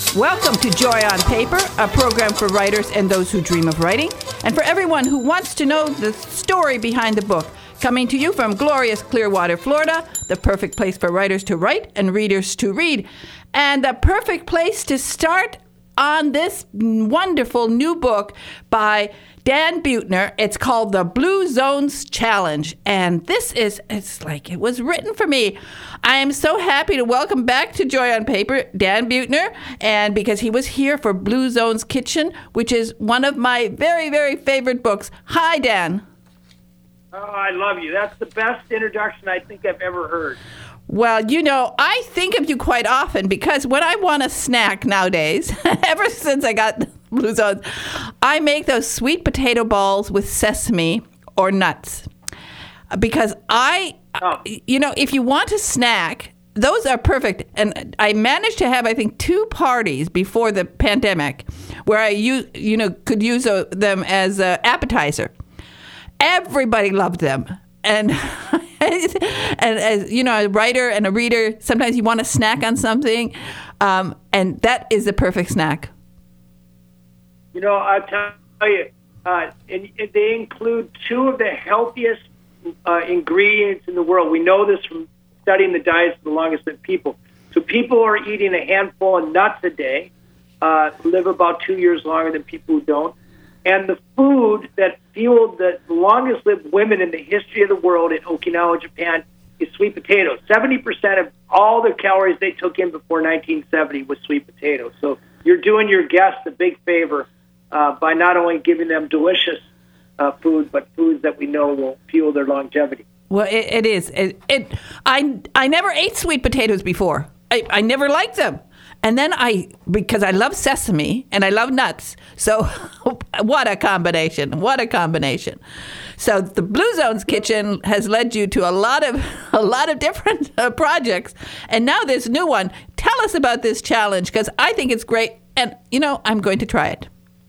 Welcome to Joy on Paper, a program for writers and those who dream of writing, and for everyone who wants to know the story behind the book. Coming to you from glorious Clearwater, Florida, the perfect place for writers to write and readers to read, and the perfect place to start on this wonderful new book by Dan Buettner. It's called The Blue Zones Challenge, and it's like it was written for me. I am so happy to welcome back to Joy on Paper Dan Buettner, and because he was here for Blue Zones Kitchen, which is one of my very, very favorite books. Hi, Dan. Oh, I love you. That's the best introduction I think I've ever heard. Well, you know, I think of you quite often because when I want a snack nowadays, ever since I got Blue Zones, I make those sweet potato balls with sesame or nuts. Because if you want a snack, those are perfect. And I managed to have, I think, 2 parties before the pandemic where I could use them as an appetizer. Everybody loved them. And and as you know, a writer and a reader, sometimes you want to snack on something, and that is the perfect snack. You know, I'll tell you, and they include 2 of the healthiest ingredients in the world. We know this from studying the diets of the longest lived people. So people who are eating a handful of nuts a day live about 2 years longer than people who don't. And the food that fueled the longest-lived women in the history of the world in Okinawa, Japan, is sweet potatoes. 70% of all the calories they took in before 1970 was sweet potatoes. So you're doing your guests a big favor by not only giving them delicious food, but foods that we know will fuel their longevity. Well, it is. I never ate sweet potatoes before. I never liked them. And then because I love sesame and I love nuts, so what a combination! What a combination! So the Blue Zones Kitchen has led you to a lot of different projects, and now this new one. Tell us about this challenge because I think it's great, and I'm going to try it.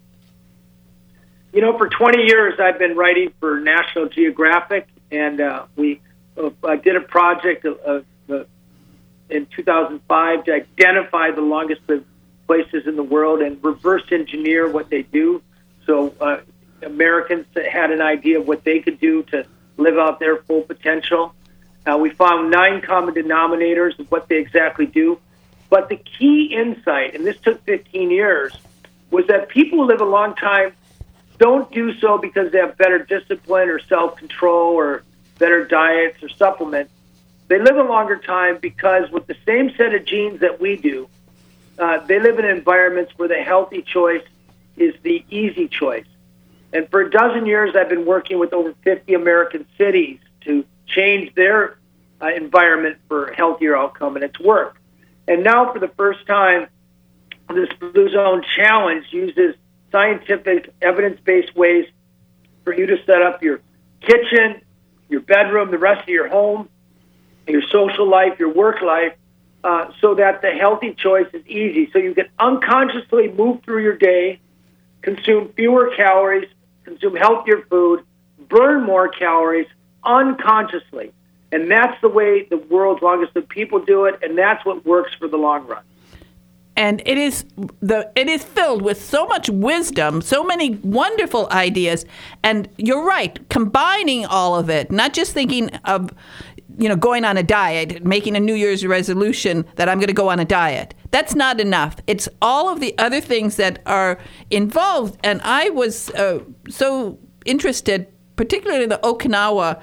For 20 years I've been writing for National Geographic, and I did a project in 2005 to identify the longest lived places in the world and reverse engineer what they do. So Americans had an idea of what they could do to live out their full potential. We found 9 common denominators of what they exactly do. But the key insight, and this took 15 years, was that people who live a long time don't do so because they have better discipline or self-control or better diets or supplements. They live a longer time because with the same set of genes that we do, they live in environments where the healthy choice is the easy choice. And for a dozen years, I've been working with over 50 American cities to change their environment for healthier outcome, and it's worked. And now for the first time, this Blue Zone Challenge uses scientific, evidence-based ways for you to set up your kitchen, your bedroom, the rest of your home, your social life, your work life, so that the healthy choice is easy. So you can unconsciously move through your day, consume fewer calories, consume healthier food, burn more calories unconsciously. And that's the way the world's longest lived people do it, and that's what works for the long run. And it is filled with so much wisdom, so many wonderful ideas. And you're right, combining all of it, not just thinking of going on a diet, making a New Year's resolution that I'm going to go on a diet. That's not enough. It's all of the other things that are involved. And I was so interested, particularly in the Okinawa.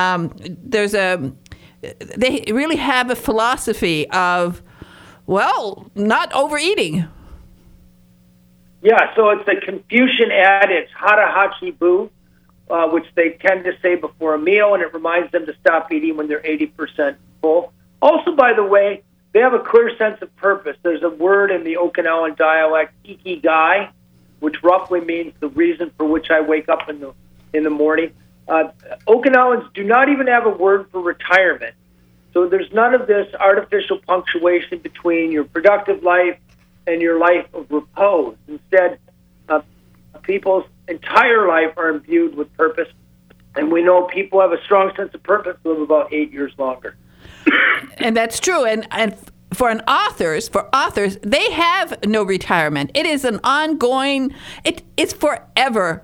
They really have a philosophy of, not overeating. Yeah, so it's a Confucian adage, hara hachi bu, which they tend to say before a meal, and it reminds them to stop eating when they're 80% full. Also, by the way, they have a clear sense of purpose. There's a word in the Okinawan dialect, ikigai, which roughly means the reason for which I wake up in the morning. Okinawans do not even have a word for retirement. So there's none of this artificial punctuation between your productive life and your life of repose. Instead, people's entire life are imbued with purpose, and we know people have a strong sense of purpose live about 8 years longer. And that's true. And for authors, they have no retirement. It is an ongoing. It's forever.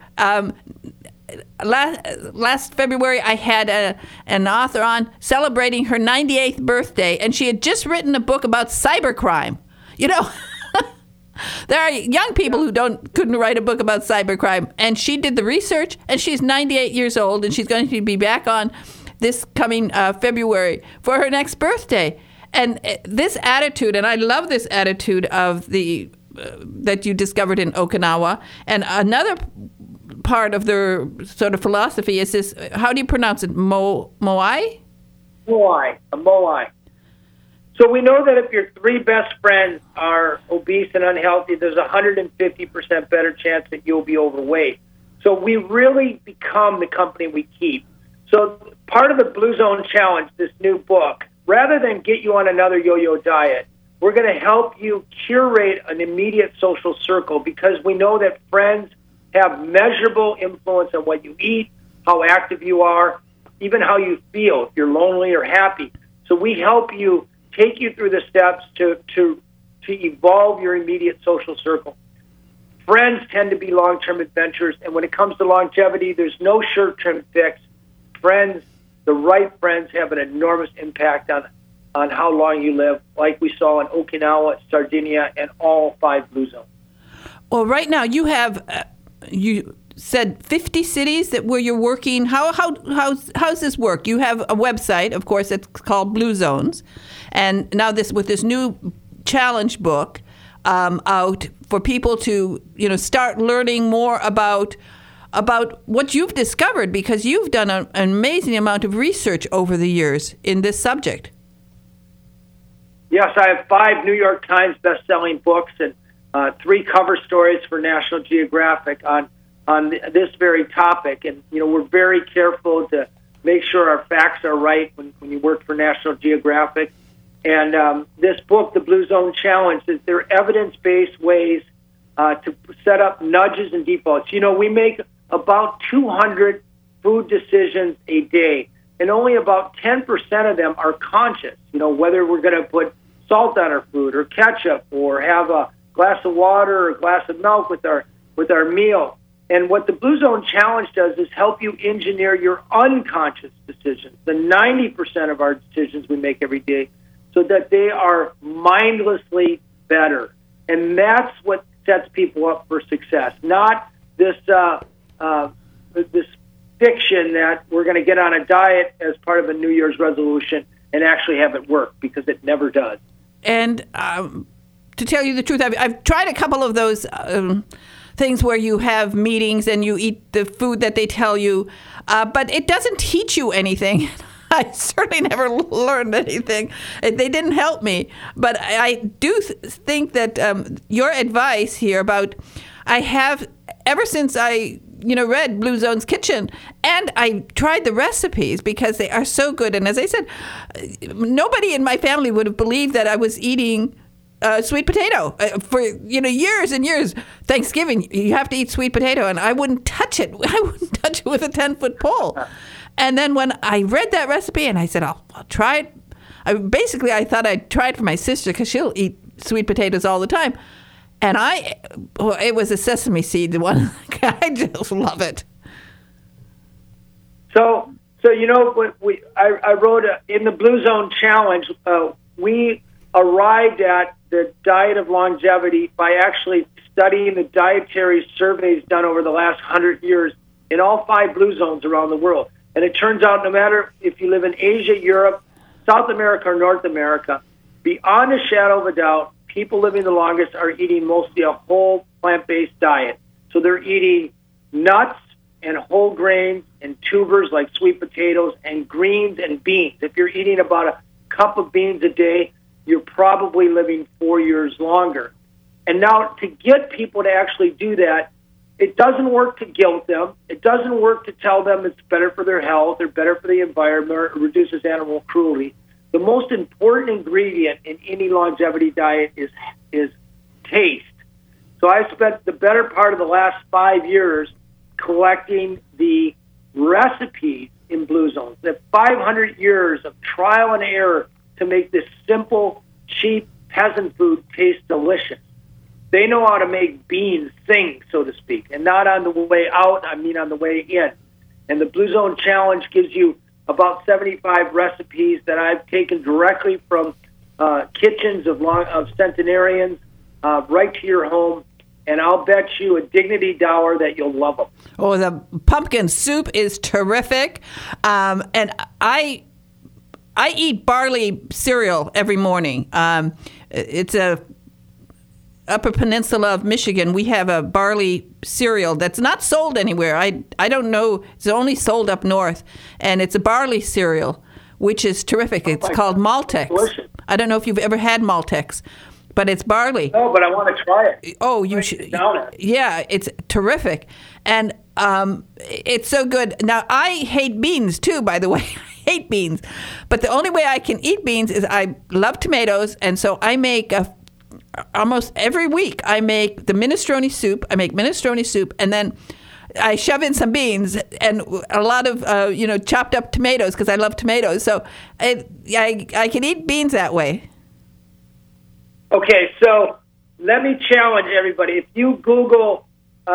Last February, I had an author on celebrating her 98th birthday, and she had just written a book about cybercrime. You know, there are young people who couldn't write a book about cybercrime, and she did the research, and she's 98 years old, and she's going to be back on this coming February for her next birthday. And this attitude, and I love this attitude of that you discovered in Okinawa, and another part of their sort of philosophy is this, how do you pronounce it, Moai? Moai. So we know that if your three best friends are obese and unhealthy, there's a 150% better chance that you'll be overweight. So we really become the company we keep. So part of the Blue Zone Challenge, this new book, rather than get you on another yo-yo diet, we're going to help you curate an immediate social circle, because we know that friends have measurable influence on what you eat, how active you are, even how you feel, if you're lonely or happy. So we help you, take you through the steps to evolve your immediate social circle. Friends tend to be long-term adventures, and when it comes to longevity, there's no short-term fix. Friends, the right friends, have an enormous impact on how long you live, like we saw in Okinawa, Sardinia, and all 5 Blue Zones. Well, right now you have... you said 50 cities where you're working. How's this work? You have a website, of course, it's called Blue Zones, and now with this new challenge book out for people to start learning more about what you've discovered, because you've done an amazing amount of research over the years in this subject. Yes, I have 5 New York Times best-selling books and 3 cover stories for National Geographic on this very topic. And, we're very careful to make sure our facts are right when you work for National Geographic. And this book, The Blue Zone Challenge, is there evidence-based ways to set up nudges and defaults. We make about 200 food decisions a day, and only about 10% of them are conscious, whether we're going to put salt on our food or ketchup or have a glass of water or a glass of milk with our meal. And what the Blue Zone Challenge does is help you engineer your unconscious decisions, the 90% of our decisions we make every day, so that they are mindlessly better. And that's what sets people up for success, not this this fiction that we're going to get on a diet as part of a New Year's resolution and actually have it work, because it never does. And to tell you the truth, I've tried a couple of those things where you have meetings and you eat the food that they tell you, but it doesn't teach you anything. I certainly never learned anything. They didn't help me. But I do think that your advice here about, I have, ever since I read Blue Zone's Kitchen, and I tried the recipes because they are so good. And as I said, nobody in my family would have believed that I was eating sweet potato for years and years. Thanksgiving, you have to eat sweet potato, and I wouldn't touch it. I wouldn't touch it with a 10-foot pole. And then when I read that recipe, and I said, I'll try it. I thought I'd try it for my sister, because she'll eat sweet potatoes all the time. And it was a sesame seed one. I just love it. So I wrote in the Blue Zone Challenge, we arrived at the diet of longevity by actually studying the dietary surveys done over the last 100 years in all 5 Blue Zones around the world. And it turns out no matter if you live in Asia, Europe, South America, or North America, beyond a shadow of a doubt, people living the longest are eating mostly a whole plant-based diet. So they're eating nuts and whole grains and tubers like sweet potatoes and greens and beans. If you're eating about a cup of beans a day, you're probably living 4 years longer. And now to get people to actually do that, it doesn't work to guilt them. It doesn't work to tell them it's better for their health or better for the environment or reduces animal cruelty. The most important ingredient in any longevity diet is taste. So I spent the better part of the last 5 years collecting the recipes in Blue Zones. The 500 years of trial and error to make this simple, cheap, peasant food taste delicious. They know how to make beans sing, so to speak, and not on the way out, I mean on the way in. And the Blue Zone Challenge gives you about 75 recipes that I've taken directly from kitchens of centenarians right to your home, and I'll bet you a dignity dollar that you'll love them. Oh, the pumpkin soup is terrific, and I eat barley cereal every morning. It's a Upper Peninsula of Michigan. We have a barley cereal that's not sold anywhere. I don't know. It's only sold up north, and it's a barley cereal, which is terrific. It's called Maltex. Delicious. I don't know if you've ever had Maltex, but it's barley. No, but I want to try it. Oh, you should. Yeah, it's terrific, and it's so good. Now, I hate beans too, by the way. I hate beans, but the only way I can eat beans is I love tomatoes, and so I make almost every week I make the minestrone soup. I make minestrone soup, and then I shove in some beans and a lot of chopped up tomatoes because I love tomatoes. So I can eat beans that way. Okay, so let me challenge everybody. If you Google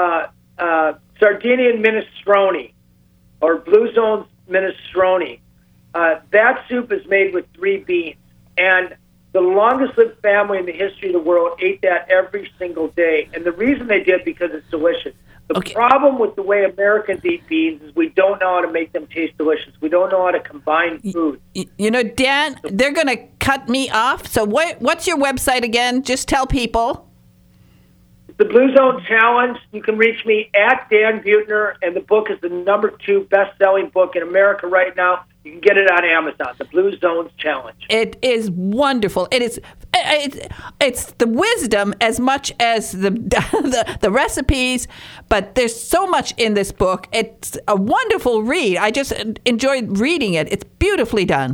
Sardinian minestrone or Blue Zone's minestrone, that soup is made with 3 beans. And the longest-lived family in the history of the world ate that every single day. And the reason they did, because it's delicious. The problem with the way Americans eat beans is we don't know how to make them taste delicious. We don't know how to combine food. Dan, they're going to cut me off. So what's your website again? Just tell people. The Blue Zone Challenge. You can reach me at Dan Buettner, and the book is the #2 best-selling book in America right now. You can get it on Amazon, The Blue Zones Challenge. It is wonderful. It's the wisdom as much as the recipes, but there's so much in this book. It's a wonderful read. I just enjoyed reading it. It's beautifully done.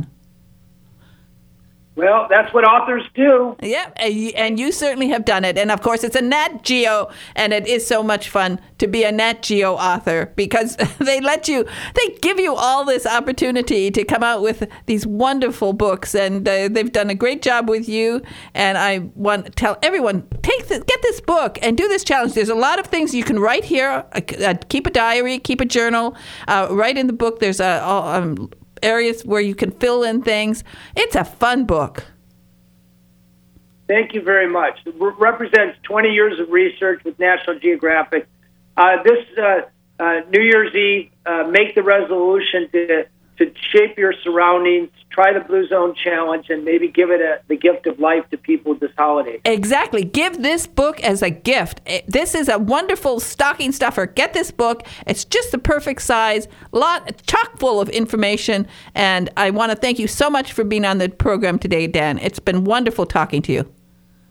Well, that's what authors do. Yeah, and you certainly have done it. And, of course, it's a Nat Geo, and it is so much fun to be a Nat Geo author because they give you all this opportunity to come out with these wonderful books, and they've done a great job with you. And I want to tell everyone, get this book and do this challenge. There's a lot of things you can write here. Keep a diary, keep a journal. Write in the book. There's areas where you can fill in things. It's a fun book. Thank you very much. It represents 20 years of research with National Geographic. This New Year's Eve, make the resolution to shape your surroundings, try the Blue Zone Challenge, and maybe give it the gift of life to people this holiday. Exactly. Give this book as a gift. This is a wonderful stocking stuffer. Get this book. It's just the perfect size, chock full of information. And I want to thank you so much for being on the program today, Dan. It's been wonderful talking to you.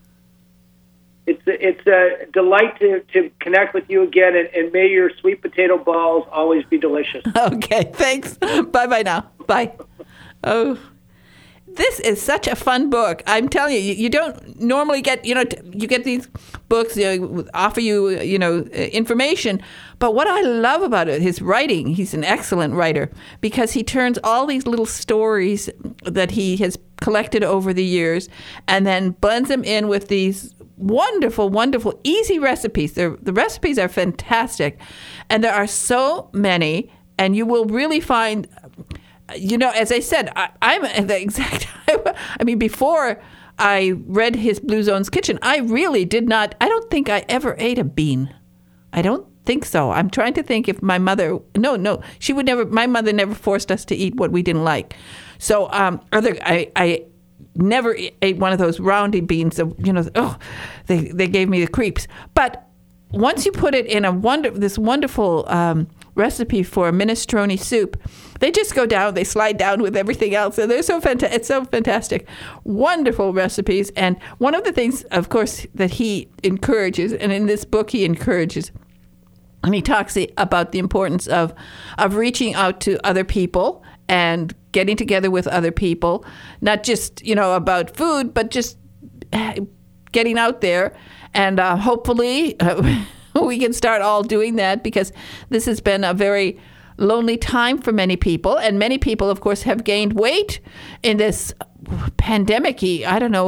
It's a delight to connect with you again, and may your sweet potato balls always be delicious. Okay, thanks. Bye-bye now. Bye. Oh, this is such a fun book. I'm telling you, you don't normally get, you get these books, offer you, information. But what I love about it, his writing, he's an excellent writer because he turns all these little stories that he has collected over the years and then blends them in with these wonderful, wonderful, easy recipes. The recipes are fantastic. And there are so many, and you will really find, as I said, I'm the exact, before I read his Blue Zones Kitchen, I really did not, I don't think I ever ate a bean. I don't think so. I'm trying to think if my mother, no, she would never, my mother never forced us to eat what we didn't like. So I never ate one of those roundy beans. They gave me the creeps. But once you put it in this wonderful recipe for a minestrone soup, they just go down. They slide down with everything else, and they're so fantastic. It's so fantastic, wonderful recipes. And one of the things, of course, that he encourages, and in this book he encourages, and he talks about the importance of reaching out to other people and getting together with other people, not just, about food, but just getting out there. And hopefully we can start all doing that because this has been a very lonely time for many people. And many people, of course, have gained weight in this pandemic-y, I don't know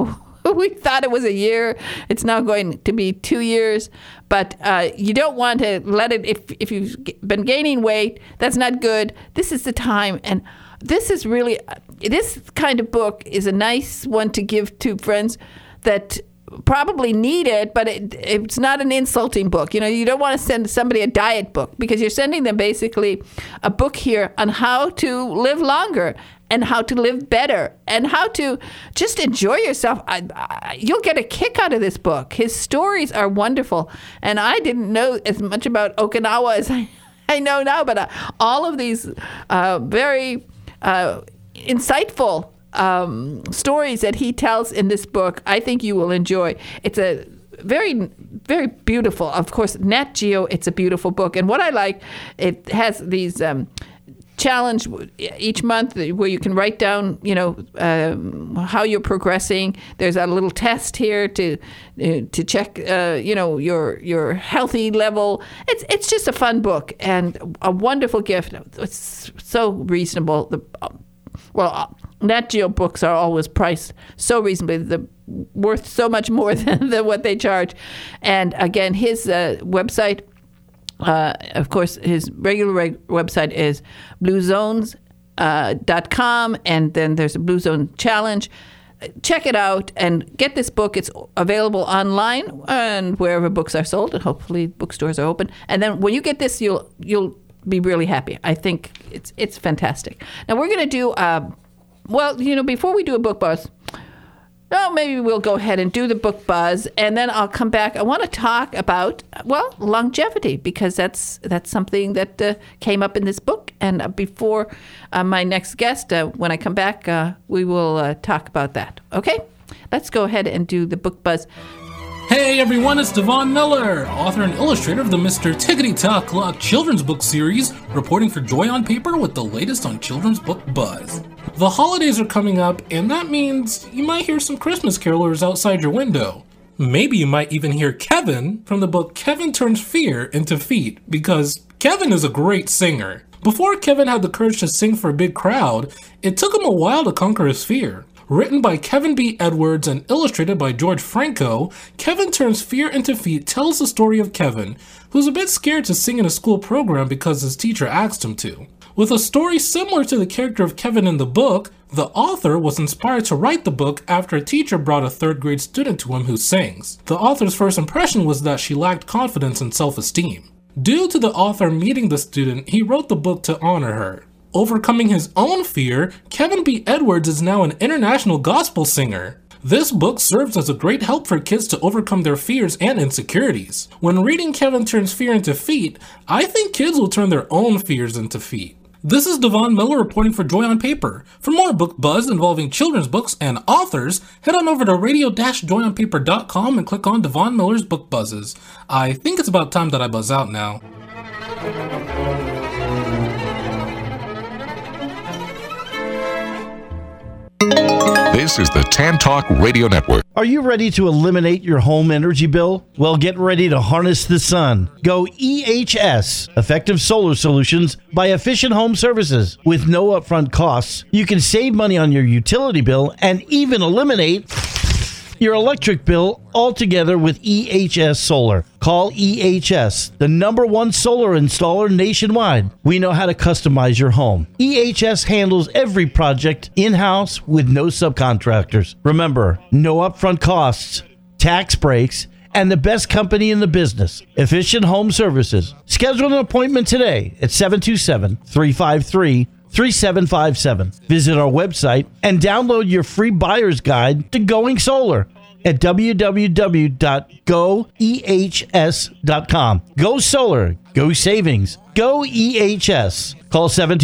We thought it was a year. It's now going to be 2 years. But you don't want to let it, if you've been gaining weight, that's not good. This is the time. And this is really, this kind of book is a nice one to give to friends that probably need it, but it's not an insulting book. You don't want to send somebody a diet book, because you're sending them basically a book here on how to live longer and how to live better and how to just enjoy yourself. You'll get a kick out of this book. His stories are wonderful. And I didn't know as much about Okinawa as I know now, but all of these very insightful stories that he tells in this book, I think you will enjoy. It's a very, very beautiful. Of course, Nat Geo, it's a beautiful book. And what I like, it has these challenge each month where you can write down, how you're progressing. There's a little test here to check, your healthy level. It's just a fun book and a wonderful gift. It's so reasonable. Nat Geo books are always priced so reasonably, worth so much more than what they charge. And again, his website, of course, his regular website is bluezones.com, and then there's a Blue Zone Challenge. Check it out and get this book. It's available online and wherever books are sold, and hopefully bookstores are open. And then when you get this, you'll be really happy. I think it's fantastic. Now we're going to do before we do a book buzz, maybe we'll go ahead and do the book buzz, and then I'll come back. I want to talk about, longevity, because that's something that came up in this book. And before my next guest, when I come back, we will talk about that. Okay? Let's go ahead and do the book buzz. Hey everyone, it's Devon Miller, author and illustrator of the Mr. Tickety Tock Clock children's book series, reporting for Joy on Paper with the latest on children's book buzz. The holidays are coming up, and that means you might hear some Christmas carolers outside your window. Maybe you might even hear Kevin from the book Kevin Turns Fear into Feet, because Kevin is a great singer. Before Kevin had the courage to sing for a big crowd, it took him a while to conquer his fear. Written by Kevin B. Edwards and illustrated by George Franco, Kevin Turns Fear into Feet tells the story of Kevin, who's a bit scared to sing in a school program because his teacher asked him to. With a story similar to the character of Kevin in the book, the author was inspired to write the book after a teacher brought a third-grade student to him who sings. The author's first impression was that she lacked confidence and self-esteem. Due to the author meeting the student, he wrote the book to honor her. Overcoming his own fear, Kevin B. Edwards is now an international gospel singer. This book serves as a great help for kids to overcome their fears and insecurities. When reading Kevin Turns Fear into Feet, I think kids will turn their own fears into feet. This is Devon Miller reporting for Joy on Paper. For more book buzz involving children's books and authors, head on over to radio-joyonpaper.com and click on Devon Miller's Book Buzzes. I think it's about time that I buzz out now. This is the Tan Talk Radio Network. Are you ready to eliminate your home energy bill? Well, get ready to harness the sun. Go EHS, Effective Solar Solutions by Efficient Home Services. With no upfront costs, you can save money on your utility bill and even eliminate your electric bill altogether with EHS Solar. Call EHS, the #1 solar installer nationwide. We know how to customize your home. EHS handles every project in-house with no subcontractors. Remember, no upfront costs, tax breaks, and the best company in the business, Efficient Home Services. Schedule an appointment today at 727-353-3757. Visit our website and download your free buyer's guide to going solar at www.goehs.com. Go solar, go savings, go EHS. Call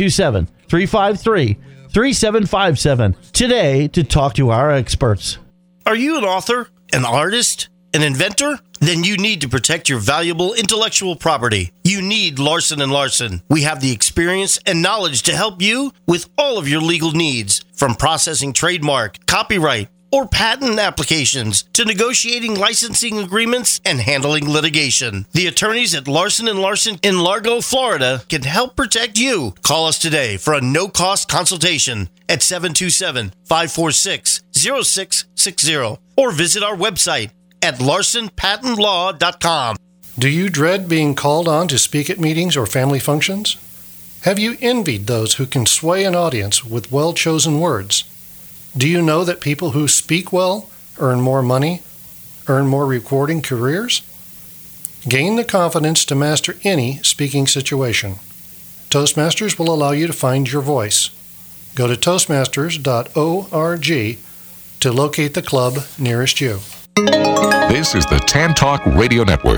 727-353-3757 today to talk to our experts. Are you an author, an artist, an inventor? Then you need to protect your valuable intellectual property. You need Larson & Larson. We have the experience and knowledge to help you with all of your legal needs, from processing trademark, copyright, or patent applications to negotiating licensing agreements and handling litigation. The attorneys at Larson & Larson in Largo, Florida can help protect you. Call us today for a no-cost consultation at 727-546-6600. 888-646-0660 or visit our website at larsonpatentlaw.com. Do you dread being called on to speak at meetings or family functions? Have you envied those who can sway an audience with well-chosen words? Do you know that people who speak well earn more money, earn more recording careers? Gain the confidence to master any speaking situation. Toastmasters will allow you to find your voice. Go to toastmasters.org to locate the club nearest you. This is the Tan Talk Radio Network.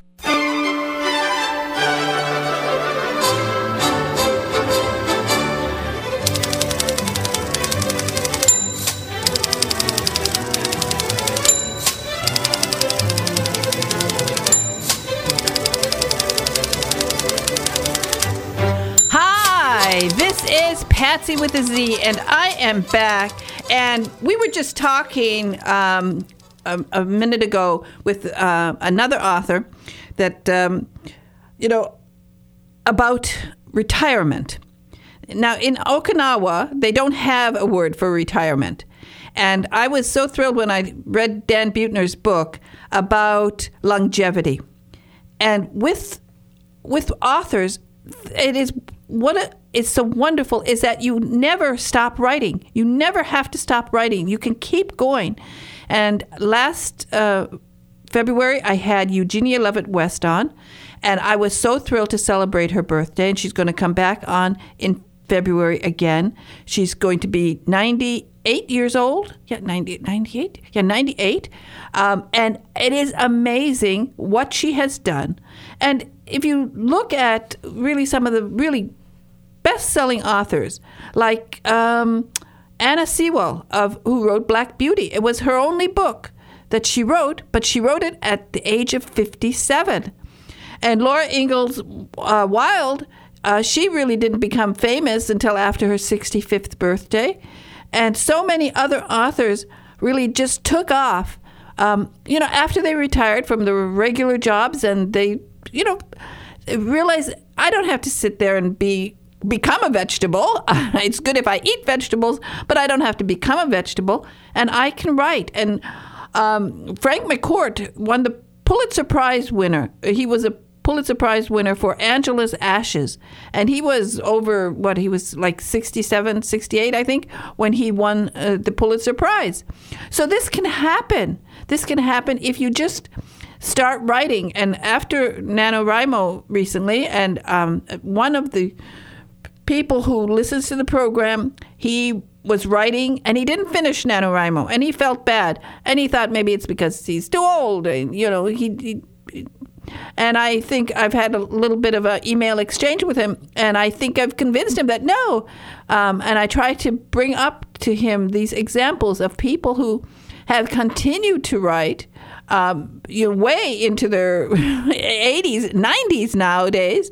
This is Patsy with a Z, and I am back. And we were just talking a minute ago with another author that, about retirement. Now, in Okinawa, they don't have a word for retirement. And I was so thrilled when I read Dan Buettner's book about longevity. And with authors, it is it's so wonderful is that you never stop writing. You never have to stop writing. You can keep going. And last February, I had Eugenia Lovett West on, and I was so thrilled to celebrate her birthday. And she's going to come back on in February again. She's going to be 98 years old. Yeah, 98? Yeah, 98. And it is amazing what she has done. And if you look at really some of the really best-selling authors, like Anna Sewell, who wrote Black Beauty. It was her only book that she wrote, but she wrote it at the age of 57. And Laura Ingalls Wilde, she really didn't become famous until after her 65th birthday. And so many other authors really just took off, after they retired from the regular jobs, and they, realized, I don't have to sit there and become a vegetable. It's good if I eat vegetables, but I don't have to become a vegetable, and I can write. And Frank McCourt won the Pulitzer Prize winner. He was a Pulitzer Prize winner for Angela's Ashes, and he was he was like 67, 68, I think, when he won the Pulitzer Prize. So this can happen. This can happen if you just start writing. And after NaNoWriMo recently, and one of the people who listens to the program, he was writing and he didn't finish NaNoWriMo, and he felt bad, and he thought maybe it's because he's too old, and and I think I've had a little bit of an email exchange with him, and I think I've convinced him that no, and I try to bring up to him these examples of people who have continued to write way into their 80s, 90s nowadays.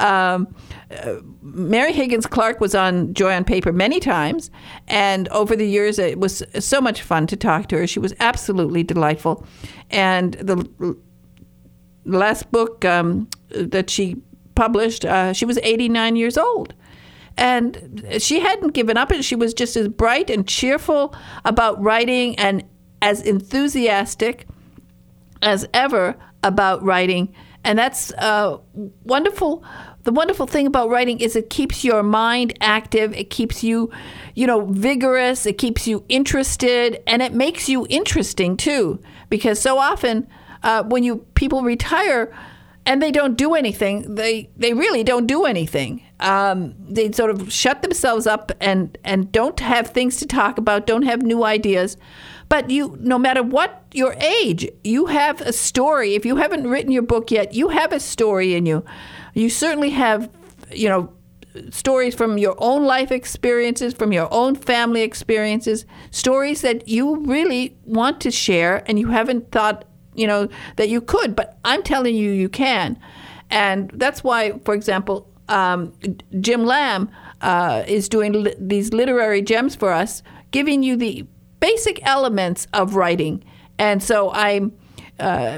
Mary Higgins Clark was on Joy on Paper many times, and over the years it was so much fun to talk to her. She was absolutely delightful. And the last book that she published, she was 89 years old. And she hadn't given up, and she was just as bright and cheerful about writing and as enthusiastic as ever about writing. And that's wonderful. The wonderful thing about writing is it keeps your mind active. It keeps you, vigorous. It keeps you interested, and it makes you interesting too. Because so often, when people retire and they don't do anything, they really don't do anything. They sort of shut themselves up and don't have things to talk about, don't have new ideas. But no matter what your age, you have a story. If you haven't written your book yet, you have a story in you. You certainly have, stories from your own life experiences, from your own family experiences, stories that you really want to share and you haven't thought, that you could. But I'm telling you, you can. And that's why, for example, Jim Lamb is doing these literary gems for us, giving you the basic elements of writing. And so I'm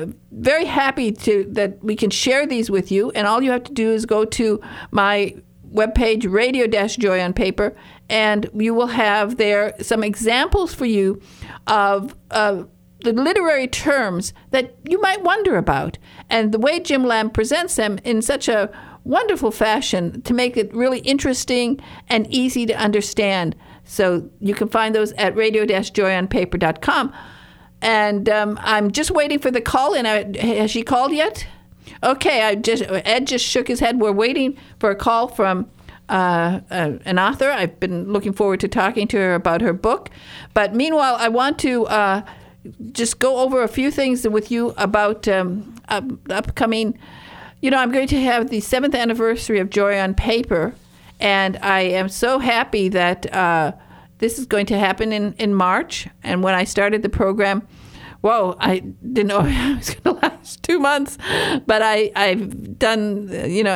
very happy that we can share these with you. And all you have to do is go to my webpage, Radio-Joy on Paper, and you will have there some examples for you of the literary terms that you might wonder about, and the way Jim Lamb presents them in such a wonderful fashion to make it really interesting and easy to understand. So you can find those at radio-joyonpaper.com. And I'm just waiting for the call in. Has she called yet? Okay, Ed just shook his head. We're waiting for a call from an author. I've been looking forward to talking to her about her book. But meanwhile, I want to just go over a few things with you about upcoming. I'm going to have the 7th anniversary of Joy on Paper, and I am so happy that this is going to happen in March. And when I started the program, I didn't know it was going to last 2 months, but I've done,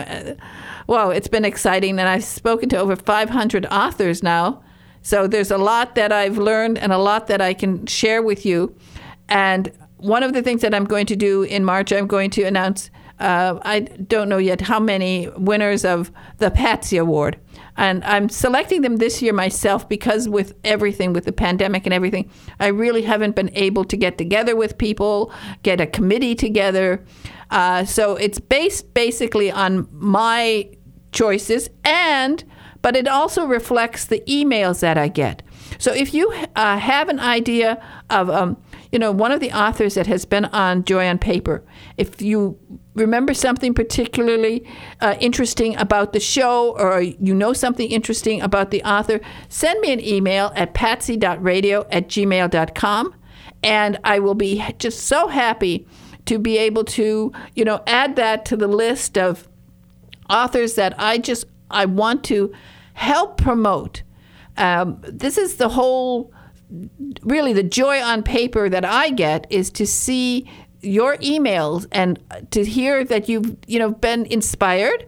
it's been exciting, and I've spoken to over 500 authors now. So there's a lot that I've learned and a lot that I can share with you. And one of the things that I'm going to do in March, I'm going to announce, I don't know yet how many winners of the Patsy Award. And I'm selecting them this year myself because with everything, with the pandemic and everything, I really haven't been able to get together with people, get a committee together. So it's based basically on my choices, but it also reflects the emails that I get. So if you have an idea of, one of the authors that has been on Joy on Paper, if you remember something particularly interesting about the show, or something interesting about the author, send me an email at patsy.radio@gmail.com, and I will be just so happy to be able to, add that to the list of authors that I want to help promote. This is the whole, really the joy on paper that I get is to see your emails and to hear that you've been inspired.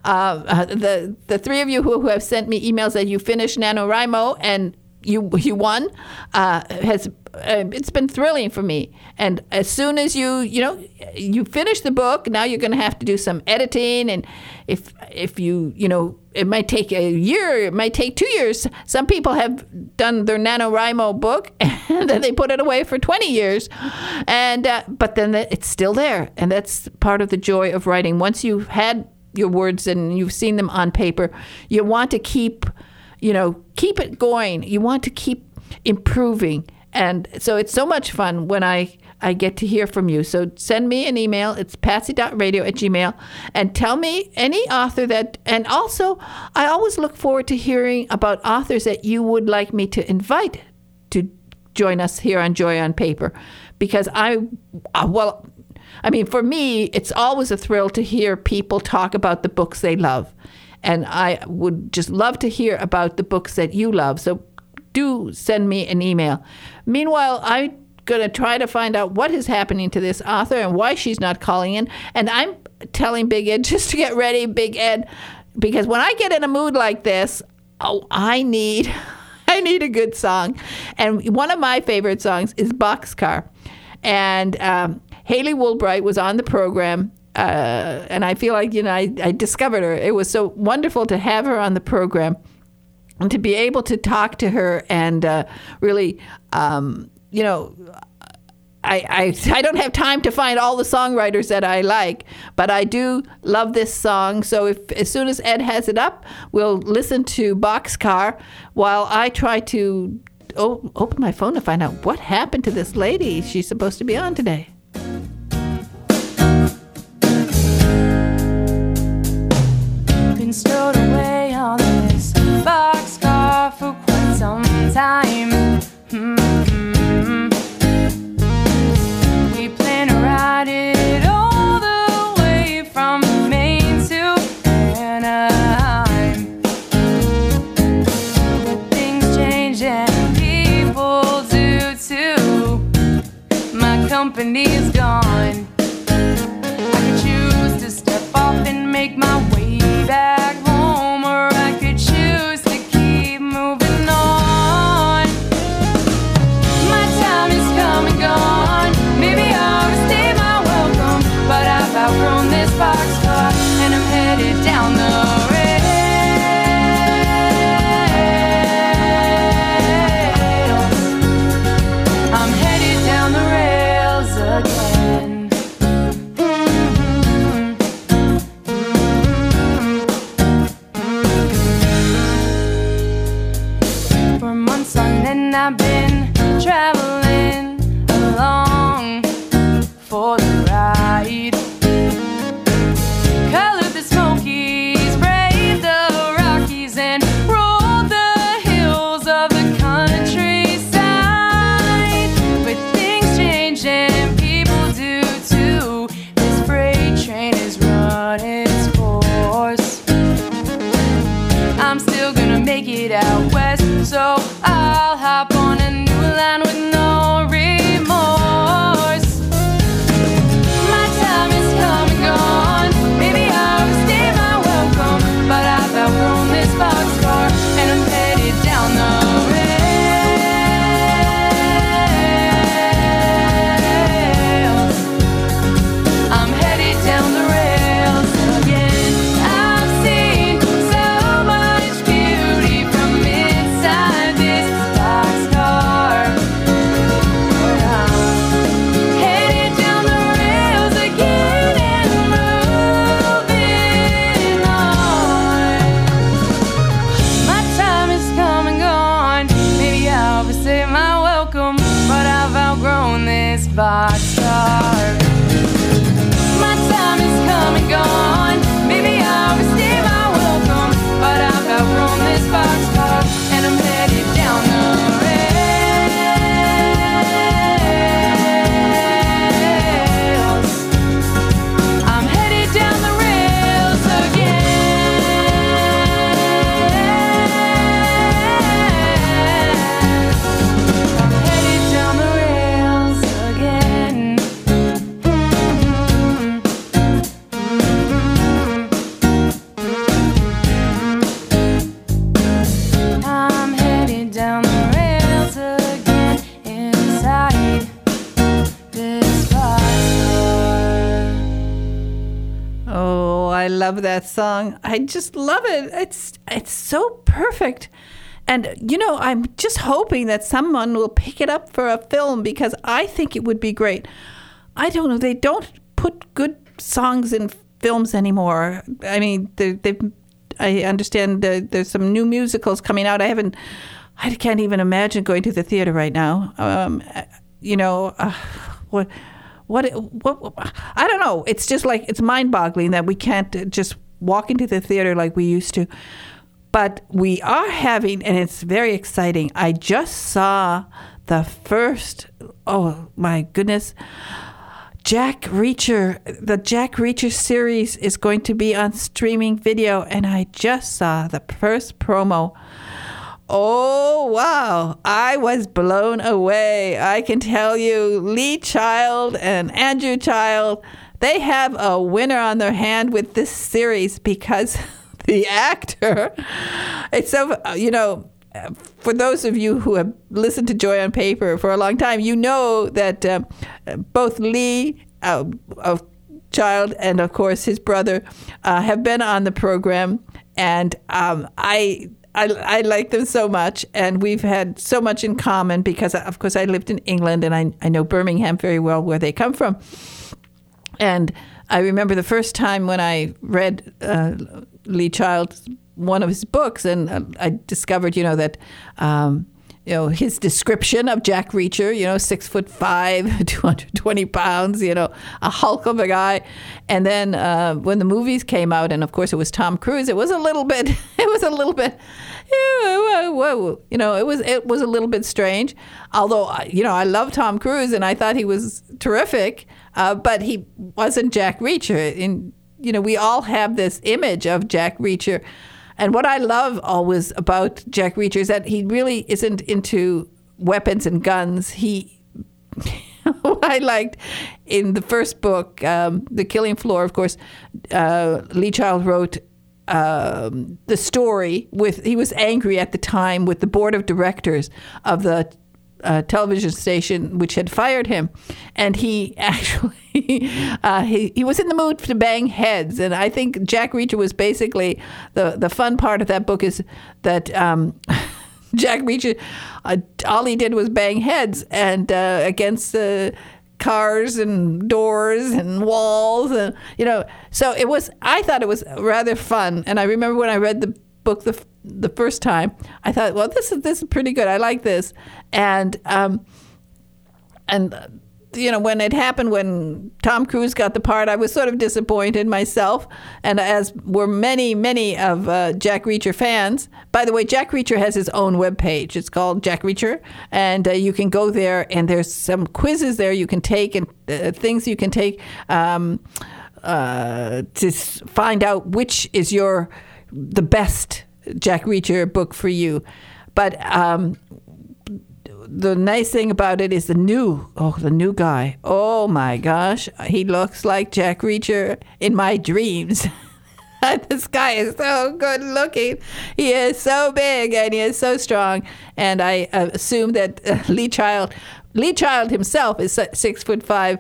The three of you who have sent me emails that you finished NaNoWriMo and you won it's been thrilling for me. And as soon as you finish the book, now you're going to have to do some editing, and if it might take a year, it might take 2 years. Some people have done their NaNoWriMo book and then they put it away for 20 years. And but then it's still there. And that's part of the joy of writing. Once you've had your words and you've seen them on paper, you want to keep it going. You want to keep improving. And so it's so much fun when I get to hear from you. So send me an email. It's patsy.radio@gmail. And tell me any author and also I always look forward to hearing about authors that you would like me to invite to join us here on Joy on Paper. Because for me, it's always a thrill to hear people talk about the books they love. And I would just love to hear about the books that you love. So do send me an email. Meanwhile, I'm going to try to find out what is happening to this author and why she's not calling in. And I'm telling Big Ed just to get ready, Big Ed, because when I get in a mood like this, I need a good song. And one of my favorite songs is Boxcar. And Haley Woolbright was on the program. And I feel like, I discovered her. It was so wonderful to have her on the program and to be able to talk to her and really, I don't have time to find all the songwriters that I like, but I do love this song. So as soon as Ed has it up, we'll listen to Boxcar while I try to open my phone to find out what happened to this lady. She's supposed to be on today. Been stowed away on this boxcar for quite some time. We plan to ride it all the way from Maine to Anaheim. But things change and people do too. My company is gone. I could choose to step off and make my way back home, or I could choose to keep moving on. My time is come and gone. Maybe I'll stay my welcome, but I've outgrown this boxcar and I'm headed down the rail. spot star. My time is come and gone. Maybe I overstayed my welcome, but I've outrun this boxcar, and I'm headed down the rails. I'm headed down the rails again. I'm headed down the rails again. I'm headed down the rails again inside this boxcar. Oh, I love that song. I just love it. It's so perfect. And, you know, I'm just hoping that someone will pick it up for a film because I think it would be great. I don't know. They don't put good songs in films anymore. I mean, I understand there's some new musicals coming out. I can't even imagine going to the theater right now. What I don't know. It's just like, it's mind-boggling that we can't just walk into the theater like we used to. But we are having, and it's very exciting. I just saw the first, oh my goodness, Jack Reacher. The Jack Reacher series is going to be on streaming video, and I just saw the first promo. Oh, wow. I was blown away. I can tell you, Lee Child and Andrew Child, they have a winner on their hand with this series because the actor, it's so, for those of you who have listened to Joy on Paper for a long time, you know that both Lee Child and, of course, his brother have been on the program, and I like them so much, and we've had so much in common because, of course, I lived in England, and I know Birmingham very well, where they come from. And I remember the first time when I read Lee Child's one of his books, and I discovered, that his description of Jack Reacher, 6'5", 220 pounds, a hulk of a guy. And then when the movies came out, and of course it was Tom Cruise, it was a little bit, it was a little bit strange. Although, I love Tom Cruise and I thought he was terrific, but he wasn't Jack Reacher. We all have this image of Jack Reacher. And what I love always about Jack Reacher is that he really isn't into weapons and guns. What I liked in the first book, The Killing Floor, of course, Lee Child wrote the story he was angry at the time with the board of directors of the television station which had fired him, and he actually he was in the mood to bang heads. And I think Jack Reacher was basically the fun part of that book is that Jack Reacher, all he did was bang heads and against cars and doors and walls, and so I thought it was rather fun. And I remember when I read the book the first time, I thought, well, this is pretty good. I like this. And when it happened, when Tom Cruise got the part, I was sort of disappointed myself, and as were many of Jack Reacher fans. By the way, Jack Reacher has his own webpage. It's called Jack Reacher, and you can go there, and there's some quizzes there you can take, and things you can take to find out which is the best Jack Reacher book for you. But the nice thing about it is the new guy. Oh my gosh, he looks like Jack Reacher in my dreams. This guy is so good looking. He is so big and he is so strong. And I assume that Lee Child himself is 6'5",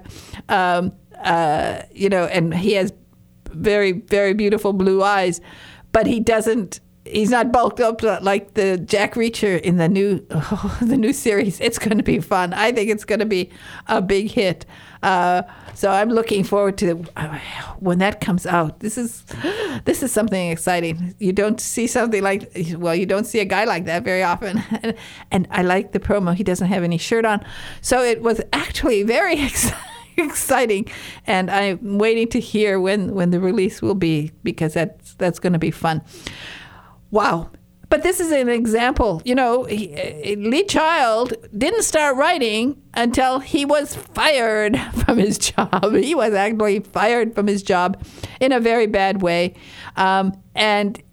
and he has very, very beautiful blue eyes. But he doesn't he's not bulked up like the Jack Reacher in the new series. It's going to be fun. I think it's going to be a big hit. So I'm looking forward to when that comes out. This is something exciting. You don't see something like, well, you don't see a guy like that very often. And I like the promo. He doesn't have any shirt on. So it was actually very exciting. And I'm waiting to hear when the release will be, because that's going to be fun. Wow. But this is an example. Lee Child didn't start writing until he was fired from his job. He was actually fired from his job in a very bad way. And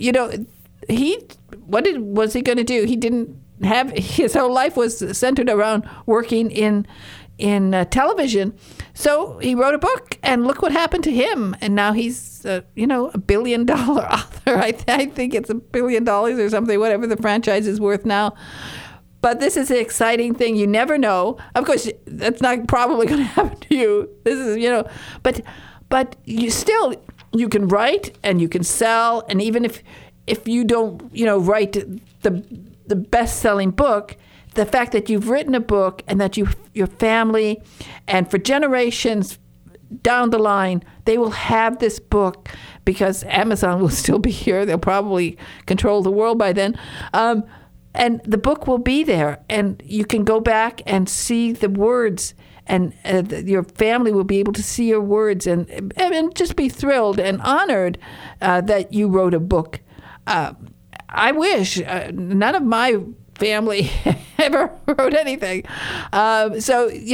what was he going to do? He didn't have, his whole life was centered around working in television. So he wrote a book, and look what happened to him. And now he's, a $1 billion author. I think it's $1 billion or something, whatever the franchise is worth now. But this is an exciting thing. You never know. Of course, that's not probably going to happen to you. This is, but you still, you can write and you can sell. And even if you don't, write the best-selling book, the fact that you've written a book and that your family and for generations down the line, they will have this book because Amazon will still be here. They'll probably control the world by then. And the book will be there, and you can go back and see the words, and your family will be able to see your words and just be thrilled and honored that you wrote a book. I wish none of my family ever wrote anything. And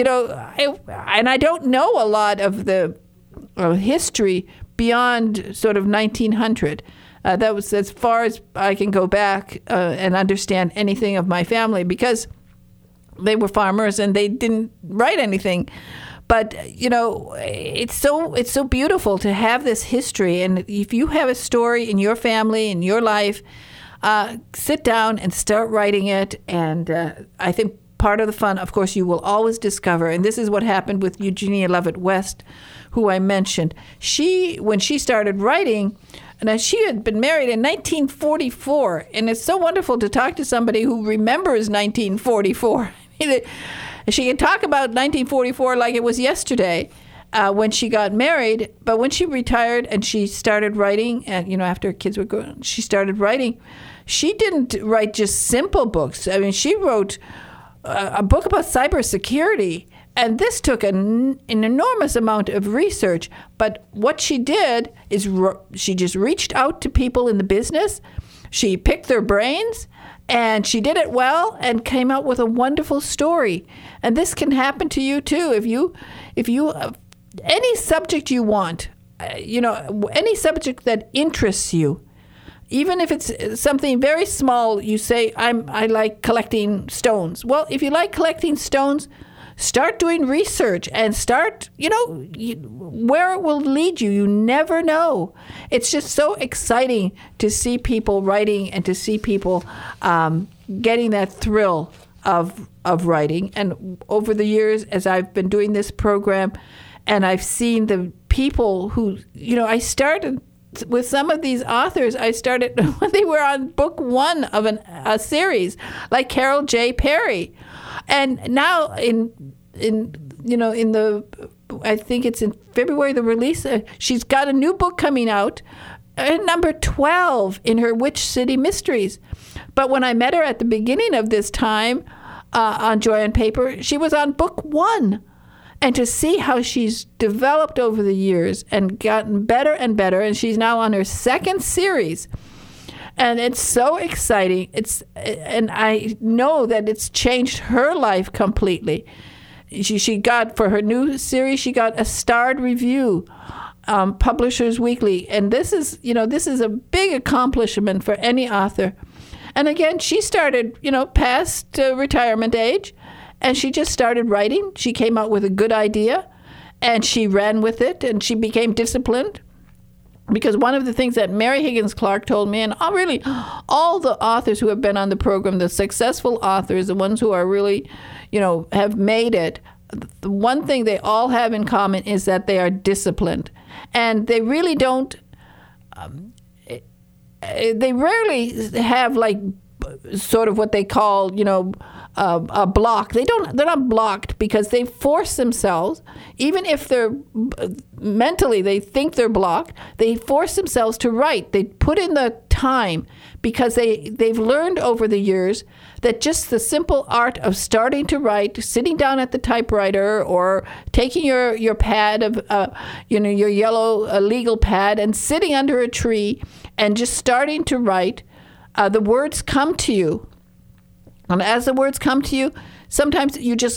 I don't know a lot of the history beyond sort of 1900. That was as far as I can go back and understand anything of my family, because they were farmers and they didn't write anything. But, it's so beautiful to have this history. And if you have a story in your family, in your life, sit down and start writing it. And I think part of the fun, of course, you will always discover, and this is what happened with Eugenia Leavitt West, who I mentioned. When she started writing, and she had been married in 1944, and it's so wonderful to talk to somebody who remembers 1944. She can talk about 1944 like it was yesterday. When she got married, but when she retired and she started writing, and after her kids were grown, she started writing. She didn't write just simple books. I mean, she wrote a book about cybersecurity, and this took an enormous amount of research. But what she did is she just reached out to people in the business. She picked their brains, and she did it well and came out with a wonderful story. And this can happen to you too if you any subject you want, any subject that interests you, even if it's something very small. You say, I like collecting stones. Well, if you like collecting stones, start doing research and start, where it will lead you. You never know. It's just so exciting to see people writing and to see people getting that thrill of writing. And over the years, as I've been doing this program, and I've seen the people who, I started with some of these authors. I started when they were on book one of a series, like Carol J. Perry. And now I think it's in February, the release, she's got a new book coming out, number 12 in her Witch City Mysteries. But when I met her at the beginning of this time on Joy on Paper, she was on book one. And to see how she's developed over the years and gotten better and better, and she's now on her second series. And it's so exciting. And I know that it's changed her life completely. She got, for her new series, she got a starred review, Publishers Weekly. And this is a big accomplishment for any author. And again, she started, past retirement age. And she just started writing. She came out with a good idea, and she ran with it, and she became disciplined. Because one of the things that Mary Higgins Clark told me, and all the authors who have been on the program, the successful authors, the ones who are really, have made it, the one thing they all have in common is that they are disciplined. And they really don't, they rarely have like sort of what they call, a block. They're not blocked because they force themselves, even if they're mentally they think they're blocked, they force themselves to write. They put in the time because they've learned over the years that just the simple art of starting to write, sitting down at the typewriter or taking your pad of, your yellow legal pad and sitting under a tree and just starting to write, the words come to you. And as the words come to you, sometimes you just,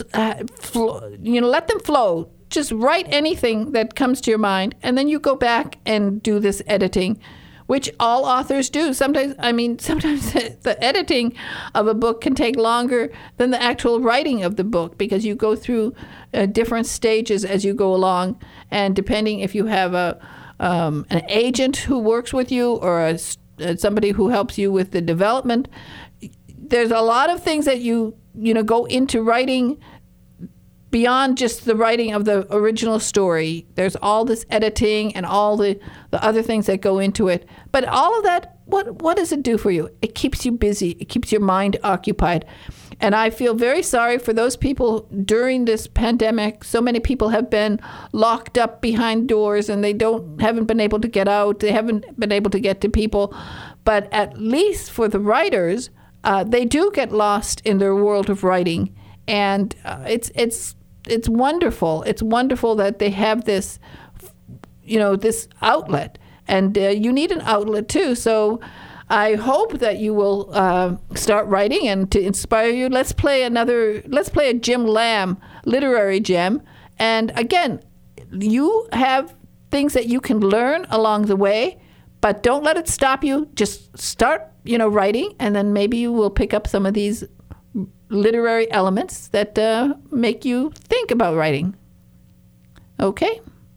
let them flow. Just write anything that comes to your mind, and then you go back and do this editing, which all authors do. Sometimes the editing of a book can take longer than the actual writing of the book because you go through different stages as you go along, and depending if you have an agent who works with you or somebody who helps you with the development, there's a lot of things that you go into writing beyond just the writing of the original story. There's all this editing and all the other things that go into it. But all of that, what does it do for you? It keeps you busy. It keeps your mind occupied. And I feel very sorry for those people during this pandemic. So many people have been locked up behind doors and they haven't been able to get out. They haven't been able to get to people. But at least for the writers, they do get lost in their world of writing, and it's wonderful. It's wonderful that they have this, this outlet, and you need an outlet too. So I hope that you will start writing, and to inspire you, let's play a Jim Lamb literary gem. And again, you have things that you can learn along the way, but don't let it stop you. Just start writing, and then maybe you will pick up some of these literary elements that make you think about writing. Okay?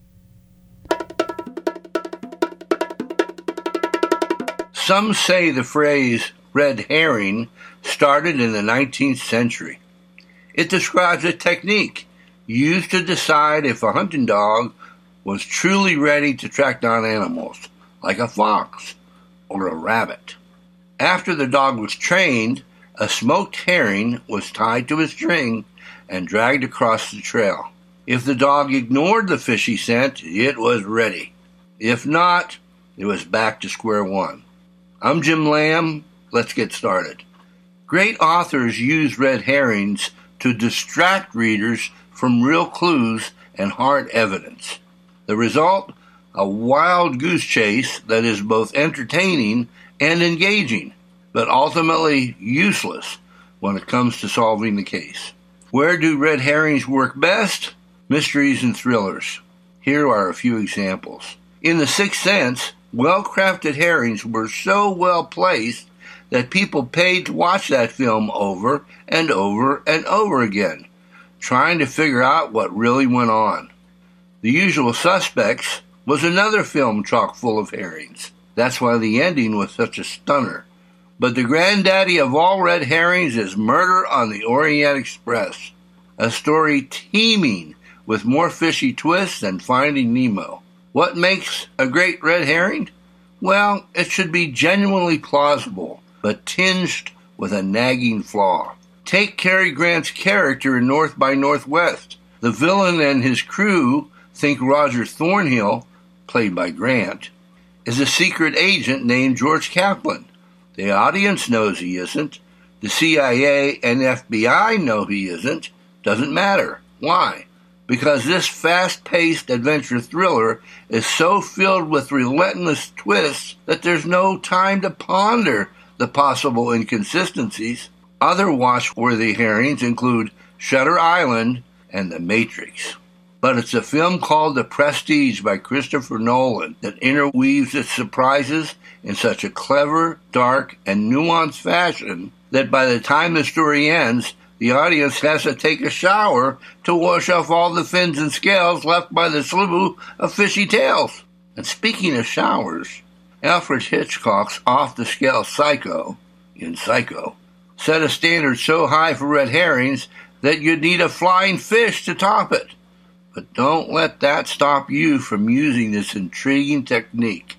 Some say the phrase red herring started in the 19th century. It describes a technique used to decide if a hunting dog was truly ready to track down animals, like a fox or a rabbit. After the dog was trained, a smoked herring was tied to a string and dragged across the trail. If the dog ignored the fishy scent, it was ready. If not, it was back to square one. I'm Jim Lamb. Let's get started. Great authors use red herrings to distract readers from real clues and hard evidence. The result? A wild goose chase that is both entertaining and engaging, but ultimately useless when it comes to solving the case. Where do red herrings work best? Mysteries and thrillers. Here are a few examples. In The Sixth Sense, well-crafted herrings were so well placed that people paid to watch that film over and over and over again, trying to figure out what really went on. The Usual Suspects was another film chock full of herrings. That's why the ending was such a stunner. But the granddaddy of all red herrings is Murder on the Orient Express, a story teeming with more fishy twists than Finding Nemo. What makes a great red herring? Well, it should be genuinely plausible, but tinged with a nagging flaw. Take Cary Grant's character in North by Northwest. The villain and his crew think Roger Thornhill, played by Grant, is a secret agent named George Kaplan. The audience knows he isn't. The CIA and FBI know he isn't. Doesn't matter. Why? Because this fast-paced adventure thriller is so filled with relentless twists that there's no time to ponder the possible inconsistencies. Other watch-worthy herrings include Shutter Island and The Matrix. But it's a film called The Prestige by Christopher Nolan that interweaves its surprises in such a clever, dark, and nuanced fashion that by the time the story ends, the audience has to take a shower to wash off all the fins and scales left by the slew of fishy tails. And speaking of showers, Alfred Hitchcock's off-the-scale Psycho, in Psycho, set a standard so high for red herrings that you'd need a flying fish to top it. But don't let that stop you from using this intriguing technique.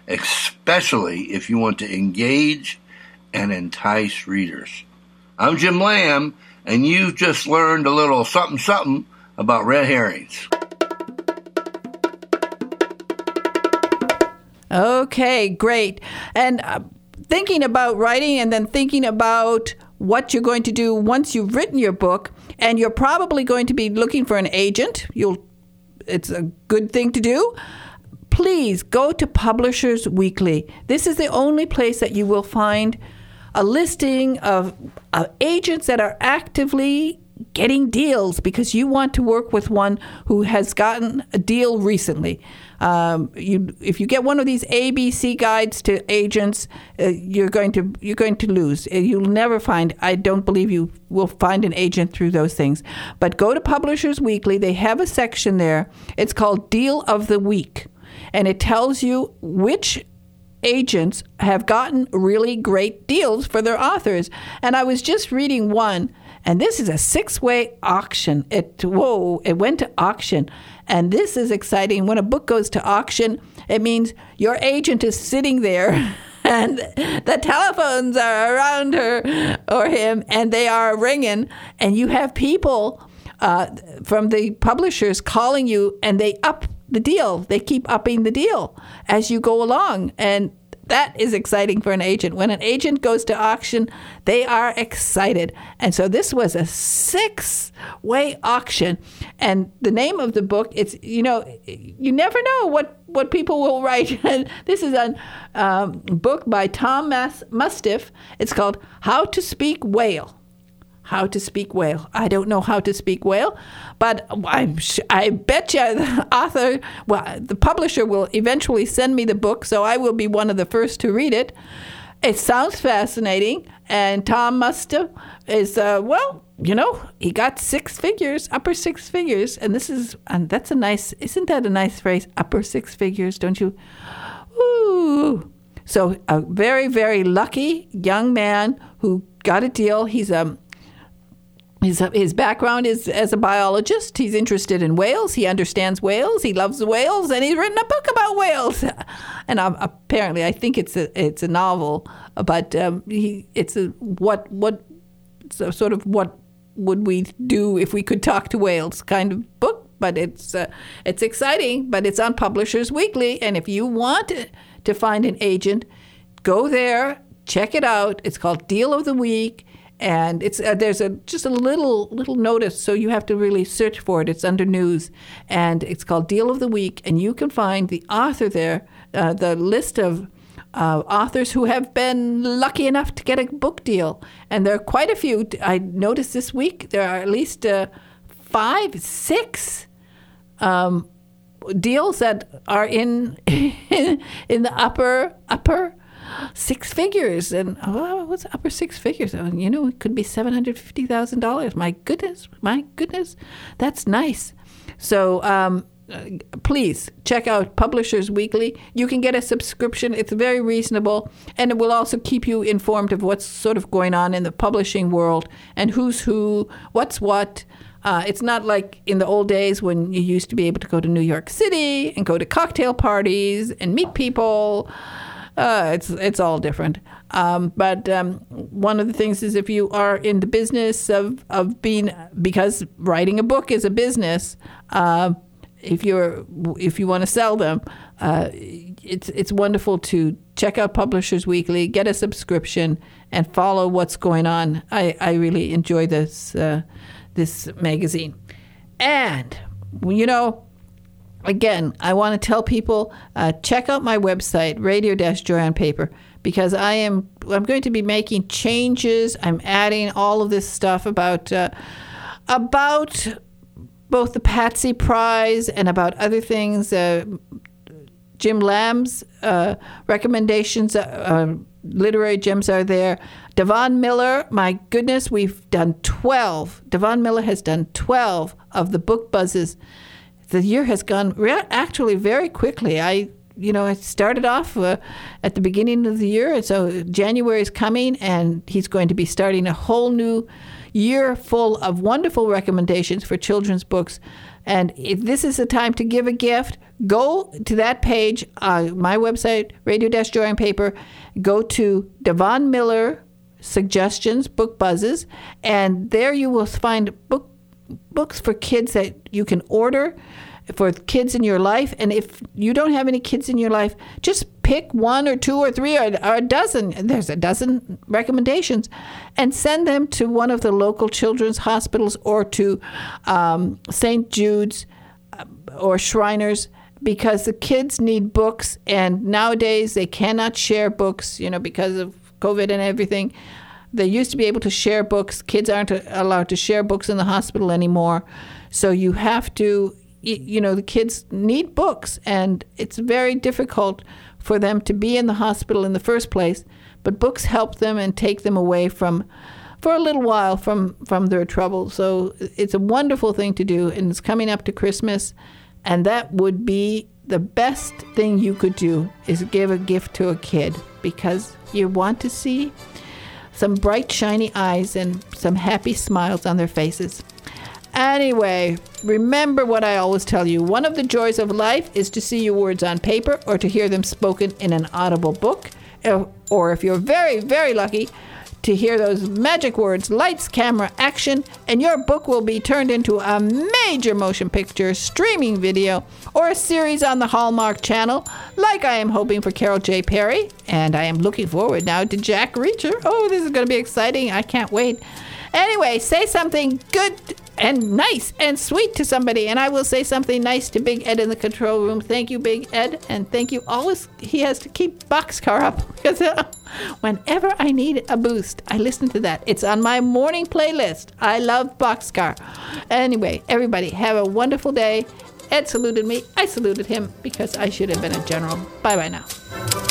especially if you want to engage and entice readers. I'm Jim Lamb, and you've just learned a little something about red herrings. Okay, great. And thinking about writing and then thinking about what you're going to do once you've written your book, and you're probably going to be looking for an agent. It's a good thing to do. Please go to Publishers Weekly. This is the only place that you will find a listing of agents that are actively getting deals, because you want to work with one who has gotten a deal recently. If you get one of these ABC guides to agents, you're going to lose. You'll never find. I don't believe you will find an agent through those things. But go to Publishers Weekly. They have a section there. It's called Deal of the Week, and it tells you which agents have gotten really great deals for their authors. And I was just reading one, and this is a 6-way auction. It went to auction. And this is exciting. When a book goes to auction, it means your agent is sitting there and the telephones are around her or him, and they are ringing, and you have people from the publishers calling you, and they up the deal. They keep upping the deal as you go along. And that is exciting for an agent. When an agent goes to auction, they are excited. And so this was a 6-way auction. And the name of the book, it's, you never know what people will write. This is a book by Tom Mustiff. It's called How to Speak Whale. How to Speak Whale. I don't know how to speak whale, but I bet you the publisher will eventually send me the book, so I will be one of the first to read it. It sounds fascinating, and Tom Mustiff is, he got 6 figures, upper 6 figures, and that's a nice, isn't that a nice phrase? Upper 6 figures, don't you? Ooh. So a very, very lucky young man who got a deal. His background is as a biologist. He's interested in whales. He understands whales. He loves whales, and he's written a book about whales. And apparently, I think it's a novel, but what would we do if we could talk to whales kind of book. But it's exciting. But it's on Publishers Weekly, and if you want to find an agent, go there, check it out. It's called Deal of the Week. And it's there's just a little notice, so you have to really search for it. It's under news, and it's called Deal of the Week, and you can find the author there, the list of authors who have been lucky enough to get a book deal. And there are quite a few. I noticed this week there are at least 5, 6 deals that are in the upper 6 figures. And what's upper 6 figures? It could be $750,000. My goodness, that's nice. So please check out Publishers Weekly. You can get a subscription. It's very reasonable, and it will also keep you informed of what's sort of going on in the publishing world and who's who, what's what. It's not like in the old days when you used to be able to go to New York City and go to cocktail parties and meet people. It's all different. But one of the things is, if you are in the business of being, because writing a book is a business, if you want to sell them, it's wonderful to check out Publishers Weekly, get a subscription, and follow what's going on. I really enjoy this magazine. And again, I want to tell people, check out my website, Radio-Joy on Paper, because I'm going to be making changes. I'm adding all of this stuff about both the Patsy Prize and about other things. Jim Lamb's recommendations, literary gems are there. Devon Miller, my goodness, we've done 12. Devon Miller has done 12 of the book buzzes. The year has gone actually very quickly. I started off at the beginning of the year, and so January is coming, and he's going to be starting a whole new year full of wonderful recommendations for children's books. And if this is the time to give a gift, go to that page, my website, Radio-Joy on Paper. Go to Devon Miller Suggestions, Book Buzzes, and there you will find books for kids that you can order for kids in your life. And if you don't have any kids in your life, just pick 1 or 2 or 3 or a dozen. There's a dozen recommendations, and send them to one of the local children's hospitals or to St. Jude's or Shriners, because the kids need books, and nowadays they cannot share books, because of COVID and everything. They used to be able to share books. Kids aren't allowed to share books in the hospital anymore. So you have to, the kids need books, and it's very difficult for them to be in the hospital in the first place. But books help them and take them away for a little while from their trouble. So it's a wonderful thing to do, and it's coming up to Christmas, and that would be the best thing you could do, is give a gift to a kid, because you want to see some bright, shiny eyes and some happy smiles on their faces. Anyway, remember what I always tell you. One of the joys of life is to see your words on paper or to hear them spoken in an audible book. Or if you're very, very lucky, to hear those magic words, lights, camera, action, and your book will be turned into a major motion picture, streaming video, or a series on the Hallmark Channel, like I am hoping for Carol J. Perry. And I am looking forward now to Jack Reacher. Oh, this is going to be exciting. I can't wait. Anyway, say something good and nice and sweet to somebody, and I will say something nice to Big Ed in the control room. Thank you, Big Ed, and thank you always. He has to keep Boxcar up, because whenever I need a boost, I listen to that. It's on my morning playlist. I love Boxcar. Anyway, everybody, have a wonderful day. Ed saluted me. I saluted him, because I should have been a general. Bye-bye now.